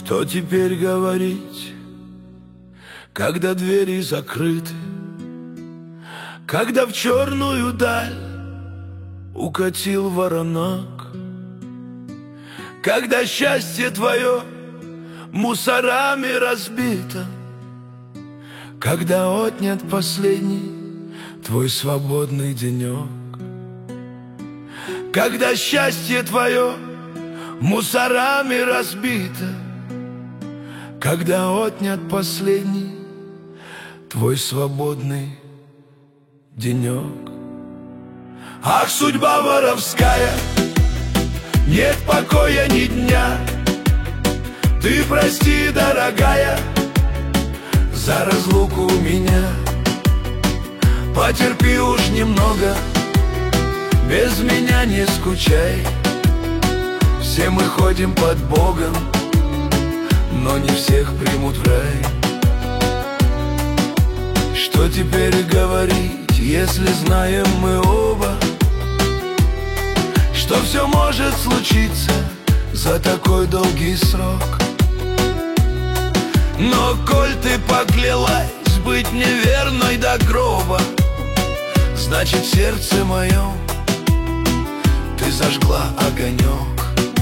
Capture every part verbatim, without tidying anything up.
Что теперь говорить, когда двери закрыты, когда в черную даль укатил воронок, когда счастье твое мусорами разбито, когда отнят последний твой свободный денек, когда счастье твое мусорами разбито, когда отнят последний твой свободный денек. Ах, судьба воровская, нет покоя ни дня. Ты прости, дорогая, за разлуку меня. Потерпи уж немного, без меня не скучай. Все мы ходим под Богом, но не всех примут в рай. Что теперь говорить, если знаем мы оба, что все может случиться за такой долгий срок? Но коль ты поклялась быть неверной до гроба, значит, в сердце моем ты зажгла огонек.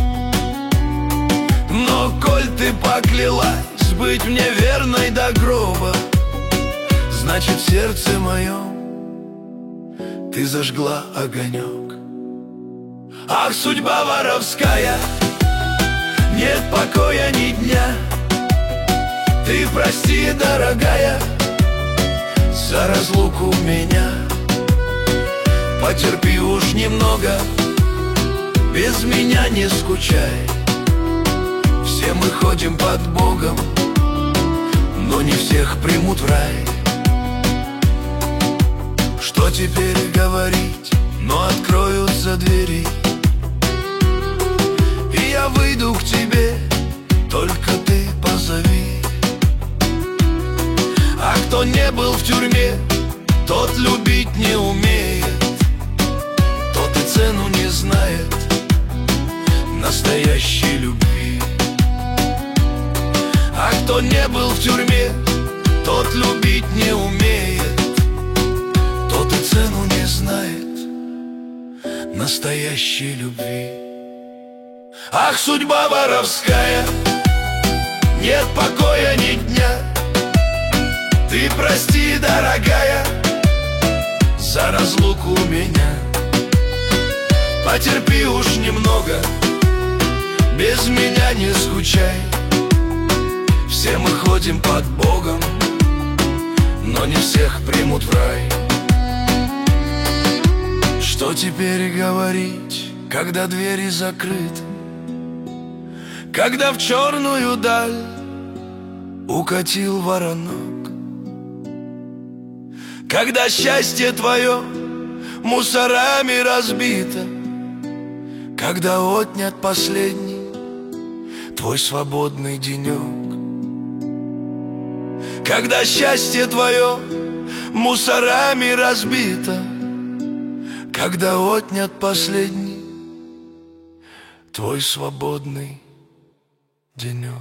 Но коль ты поклялась быть мне верной до гроба, значит, в сердце моем ты зажгла огонек. Ах, судьба воровская, нет покоя ни дня. Ты прости, дорогая, за разлуку меня. Потерпи уж немного, без меня не скучай. Все мы ходим под Богом, но не всех примут в рай. Что теперь говорить, но откроются двери, и я выйду к тебе, только ты позови. А кто не был в тюрьме, тот любить не умеет, тот и цену не знает настоящей любви. А кто не был в тюрьме, тот любить не умеет, тот и цену не знает настоящей любви. Ах, судьба воровская, нет покоя ни дня. Ты прости, дорогая, за разлуку меня. Потерпи уж немного, без меня не скучай. Все мы ходим под Богом, но не всех примут в рай. Что теперь говорить, когда двери закрыты, когда в черную даль укатил воронок, когда счастье твое мусорами разбито, когда отнят последний твой свободный денек, когда счастье твое мусорами разбито, когда отнят последний твой свободный денек.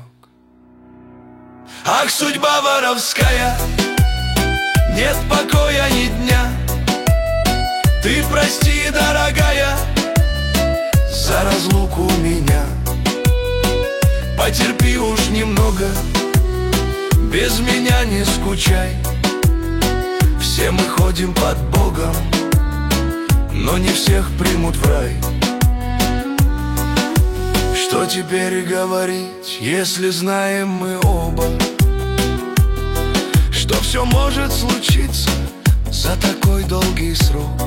Ах, судьба воровская, нет покоя ни дня. Ты прости, дорогая, за разлуку меня. Потерпи уж немного, без меня не скучай. Все мы ходим под Богом, но не всех примут в рай. Что теперь говорить, если знаем мы оба, что все может случиться за такой долгий срок?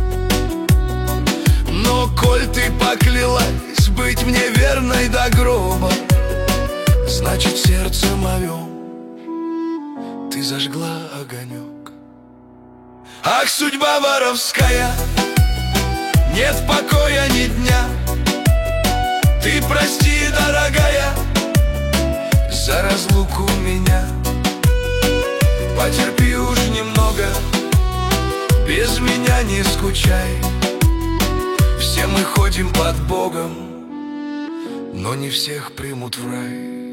Но коль ты поклялась быть мне верной до гроба, значит, в сердце моем ты зажгла огонек. Ах, судьба воровская, нет покоя ни дня. Ты прости, дорогая, за разлуку меня. Потерпи уж немного, без меня не скучай. Все мы ходим под Богом, но не всех примут в рай.